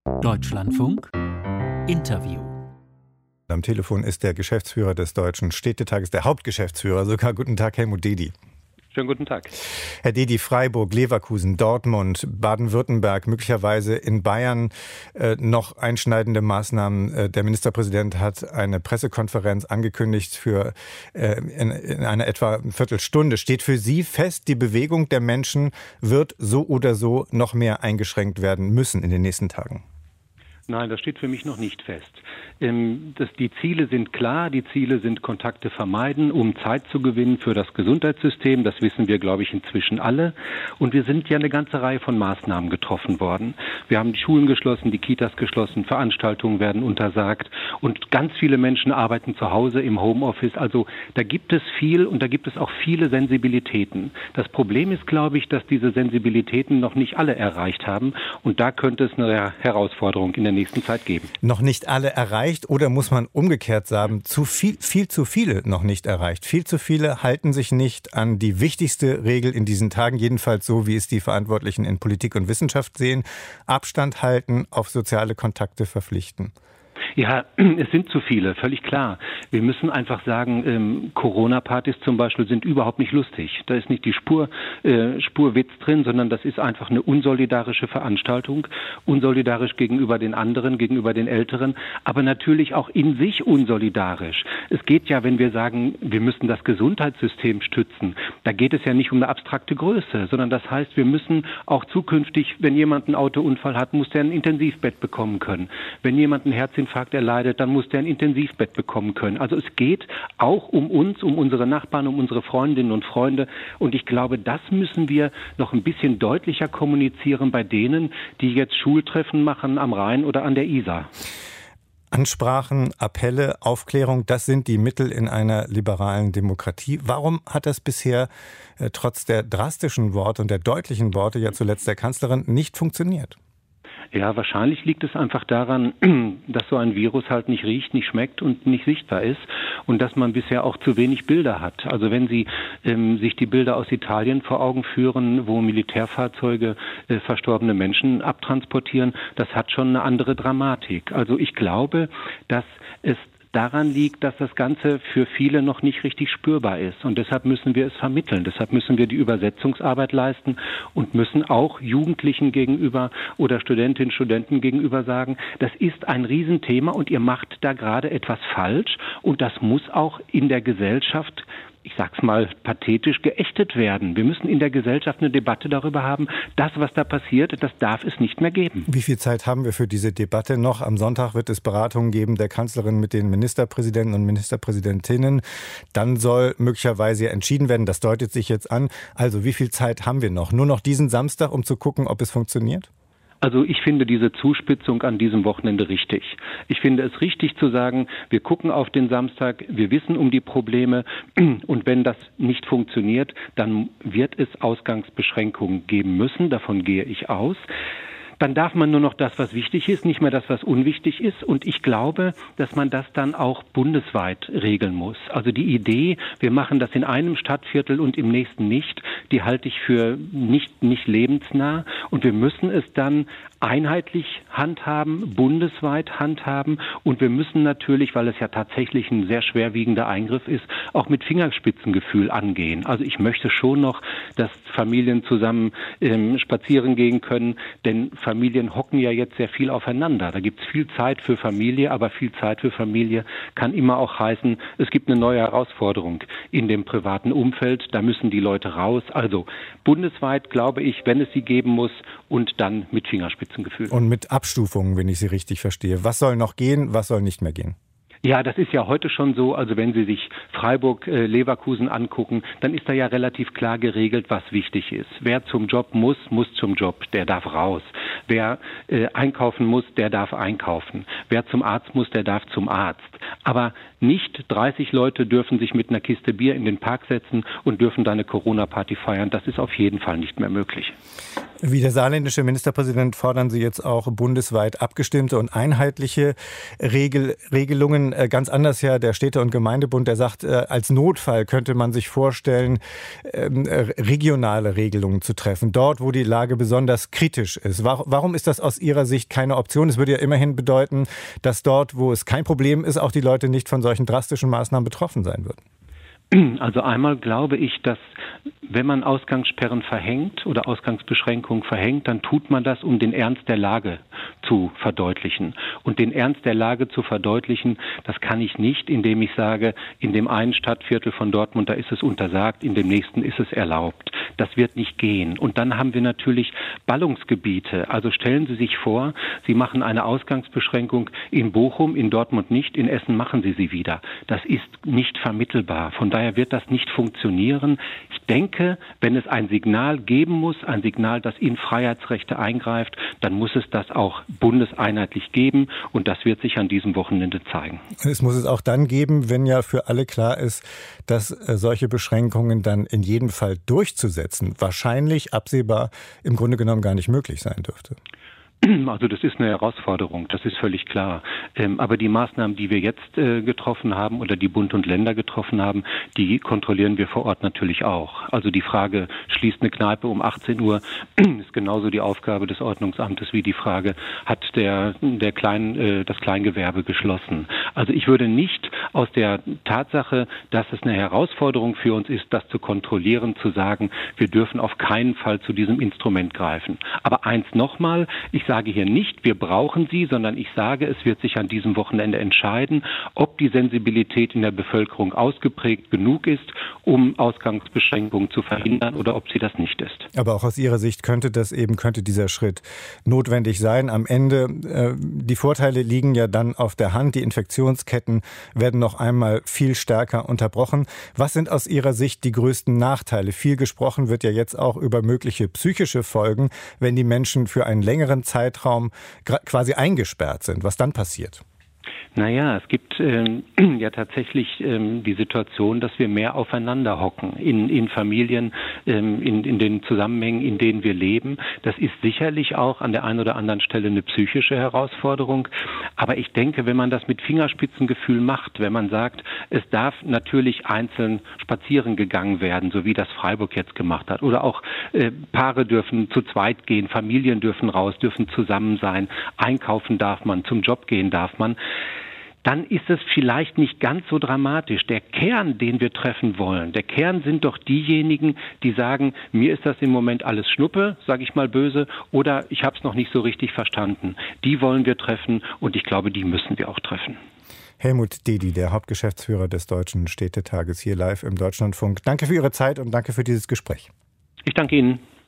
Deutschlandfunk Interview. Am Telefon ist der Geschäftsführer des Deutschen Städtetages, der Hauptgeschäftsführer sogar. Guten Tag, Helmut Dedi. Schönen guten Tag. Herr Dedi, Freiburg, Leverkusen, Dortmund, Baden-Württemberg, möglicherweise in Bayern noch einschneidende Maßnahmen. Der Ministerpräsident hat eine Pressekonferenz angekündigt für in einer etwa Viertelstunde. Steht für Sie fest, die Bewegung der Menschen wird so oder so noch mehr eingeschränkt werden müssen in den nächsten Tagen? Nein, das steht für mich noch nicht fest. Die Ziele sind klar, die Ziele sind Kontakte vermeiden, um Zeit zu gewinnen für das Gesundheitssystem. Das wissen wir, glaube ich, inzwischen alle. Und wir sind ja eine ganze Reihe von Maßnahmen getroffen worden. Wir haben die Schulen geschlossen, die Kitas geschlossen, Veranstaltungen werden untersagt und ganz viele Menschen arbeiten zu Hause im Homeoffice. Also da gibt es viel und da gibt es auch viele Sensibilitäten. Das Problem ist, glaube ich, dass diese Sensibilitäten noch nicht alle erreicht haben und da könnte es eine Herausforderung in der nächsten Zeit geben. Noch nicht alle erreicht oder muss man umgekehrt sagen, viel zu viele noch nicht erreicht. Viel zu viele halten sich nicht an die wichtigste Regel in diesen Tagen, jedenfalls so, wie es die Verantwortlichen in Politik und Wissenschaft sehen. Abstand halten, auf soziale Kontakte verpflichten. Ja, es sind zu viele, völlig klar. Wir müssen einfach sagen, Corona-Partys zum Beispiel sind überhaupt nicht lustig. Da ist nicht die Spurwitz drin, sondern das ist einfach eine unsolidarische Veranstaltung, unsolidarisch gegenüber den anderen, gegenüber den Älteren, aber natürlich auch in sich unsolidarisch. Es geht ja, wenn wir sagen, wir müssen das Gesundheitssystem stützen, da geht es ja nicht um eine abstrakte Größe, sondern das heißt, wir müssen auch zukünftig, wenn jemand einen Autounfall hat, muss der ein Intensivbett bekommen können. Wenn jemand einen Herzinfarkt erleidet, dann muss der ein Intensivbett bekommen können. Also es geht auch um uns, um unsere Nachbarn, um unsere Freundinnen und Freunde. Und ich glaube, das müssen wir noch ein bisschen deutlicher kommunizieren bei denen, die jetzt Schultreffen machen am Rhein oder an der Isar. Ansprachen, Appelle, Aufklärung, das sind die Mittel in einer liberalen Demokratie. Warum hat das bisher trotz der drastischen Worte und der deutlichen Worte, ja zuletzt der Kanzlerin, nicht funktioniert? Ja, wahrscheinlich liegt es einfach daran, dass so ein Virus halt nicht riecht, nicht schmeckt und nicht sichtbar ist und dass man bisher auch zu wenig Bilder hat. Also wenn Sie sich die Bilder aus Italien vor Augen führen, wo Militärfahrzeuge verstorbene Menschen abtransportieren, das hat schon eine andere Dramatik. Also ich glaube, dass es daran liegt, dass das Ganze für viele noch nicht richtig spürbar ist. Und deshalb müssen wir es vermitteln. Deshalb müssen wir die Übersetzungsarbeit leisten und müssen auch Jugendlichen gegenüber oder Studentinnen, Studenten gegenüber sagen, das ist ein Riesenthema und ihr macht da gerade etwas falsch. Und das muss auch in der Gesellschaft, ich sag's mal pathetisch, geächtet werden. Wir müssen in der Gesellschaft eine Debatte darüber haben, das, was da passiert, das darf es nicht mehr geben. Wie viel Zeit haben wir für diese Debatte noch? Am Sonntag wird es Beratungen geben der Kanzlerin mit den Ministerpräsidenten und Ministerpräsidentinnen. Dann soll möglicherweise entschieden werden, das deutet sich jetzt an. Also wie viel Zeit haben wir noch? Nur noch diesen Samstag, um zu gucken, ob es funktioniert? Also ich finde diese Zuspitzung an diesem Wochenende richtig. Ich finde es richtig zu sagen, wir gucken auf den Samstag, wir wissen um die Probleme und wenn das nicht funktioniert, dann wird es Ausgangsbeschränkungen geben müssen, davon gehe ich aus. Dann darf man nur noch das, was wichtig ist, nicht mehr das, was unwichtig ist. Und ich glaube, dass man das dann auch bundesweit regeln muss. Also die Idee, wir machen das in einem Stadtviertel und im nächsten nicht, die halte ich für nicht lebensnah. Und wir müssen es dann einheitlich handhaben, bundesweit handhaben. Und wir müssen natürlich, weil es ja tatsächlich ein sehr schwerwiegender Eingriff ist, auch mit Fingerspitzengefühl angehen. Also ich möchte schon noch, dass Familien zusammen spazieren gehen können, denn Familien hocken ja jetzt sehr viel aufeinander. Da gibt es viel Zeit für Familie, aber viel Zeit für Familie kann immer auch heißen, es gibt eine neue Herausforderung in dem privaten Umfeld. Da müssen die Leute raus. Also bundesweit glaube ich, wenn es sie geben muss und dann mit Fingerspitzengefühl. Und mit Abstufungen, wenn ich Sie richtig verstehe. Was soll noch gehen, was soll nicht mehr gehen? Ja, das ist ja heute schon so. Also wenn Sie sich Freiburg, Leverkusen angucken, dann ist da ja relativ klar geregelt, was wichtig ist. Wer zum Job muss zum Job, der darf raus. Wer einkaufen muss, der darf einkaufen. Wer zum Arzt muss, der darf zum Arzt. Aber nicht 30 Leute dürfen sich mit einer Kiste Bier in den Park setzen und dürfen da eine Corona-Party feiern. Das ist auf jeden Fall nicht mehr möglich. Wie der saarländische Ministerpräsident fordern Sie jetzt auch bundesweit abgestimmte und einheitliche Regelungen. Ganz anders ja der Städte- und Gemeindebund, der sagt, als Notfall könnte man sich vorstellen, regionale Regelungen zu treffen, dort, wo die Lage besonders kritisch ist. Warum ist das aus Ihrer Sicht keine Option? Es würde ja immerhin bedeuten, dass dort, wo es kein Problem ist, auch die Leute nicht von solchen drastischen Maßnahmen betroffen sein würden. Also einmal glaube ich, dass wenn man Ausgangssperren verhängt oder Ausgangsbeschränkungen verhängt, dann tut man das, um den Ernst der Lage zu verdeutlichen. Und den Ernst der Lage zu verdeutlichen, das kann ich nicht, indem ich sage, in dem einen Stadtviertel von Dortmund, da ist es untersagt, in dem nächsten ist es erlaubt. Das wird nicht gehen. Und dann haben wir natürlich Ballungsgebiete. Also stellen Sie sich vor, Sie machen eine Ausgangsbeschränkung in Bochum, in Dortmund nicht, in Essen machen Sie sie wieder. Das ist nicht vermittelbar. Von daher wird das nicht funktionieren. Ich denke, wenn es ein Signal geben muss, ein Signal, das in Freiheitsrechte eingreift, dann muss es das auch bundeseinheitlich geben und das wird sich an diesem Wochenende zeigen. Es muss es auch dann geben, wenn ja für alle klar ist, dass solche Beschränkungen dann in jedem Fall durchzusetzen wahrscheinlich absehbar im Grunde genommen gar nicht möglich sein dürfte. Also das ist eine Herausforderung, das ist völlig klar. Aber die Maßnahmen, die wir jetzt getroffen haben oder die Bund und Länder getroffen haben, die kontrollieren wir vor Ort natürlich auch. Also die Frage, schließt eine Kneipe um 18 Uhr, ist genauso die Aufgabe des Ordnungsamtes wie die Frage, hat das Kleingewerbe geschlossen. Also ich würde nicht aus der Tatsache, dass es eine Herausforderung für uns ist, das zu kontrollieren, zu sagen, wir dürfen auf keinen Fall zu diesem Instrument greifen. Aber eins nochmal, ich sage hier nicht, wir brauchen sie, sondern ich sage, es wird sich an diesem Wochenende entscheiden, ob die Sensibilität in der Bevölkerung ausgeprägt genug ist, um Ausgangsbeschränkungen zu verhindern oder ob sie das nicht ist. Aber auch aus Ihrer Sicht könnte dieser Schritt notwendig sein. Am Ende, die Vorteile liegen ja dann auf der Hand. Die Infektionsketten werden noch einmal viel stärker unterbrochen. Was sind aus Ihrer Sicht die größten Nachteile? Viel gesprochen wird ja jetzt auch über mögliche psychische Folgen, wenn die Menschen für einen längeren Zeitraum quasi eingesperrt sind. Was dann passiert? Naja, es gibt ja tatsächlich die Situation, dass wir mehr aufeinander hocken in Familien, in den Zusammenhängen, in denen wir leben. Das ist sicherlich auch an der einen oder anderen Stelle eine psychische Herausforderung. Aber ich denke, wenn man das mit Fingerspitzengefühl macht, wenn man sagt, es darf natürlich einzeln spazieren gegangen werden, so wie das Freiburg jetzt gemacht hat. Oder auch Paare dürfen zu zweit gehen, Familien dürfen raus, dürfen zusammen sein, einkaufen darf man, zum Job gehen darf man. Dann ist es vielleicht nicht ganz so dramatisch. Der Kern, den wir treffen wollen, der Kern sind doch diejenigen, die sagen, mir ist das im Moment alles Schnuppe, sage ich mal böse, oder ich habe es noch nicht so richtig verstanden. Die wollen wir treffen und ich glaube, die müssen wir auch treffen. Helmut Dedi, der Hauptgeschäftsführer des Deutschen Städtetages, hier live im Deutschlandfunk. Danke für Ihre Zeit und danke für dieses Gespräch. Ich danke Ihnen.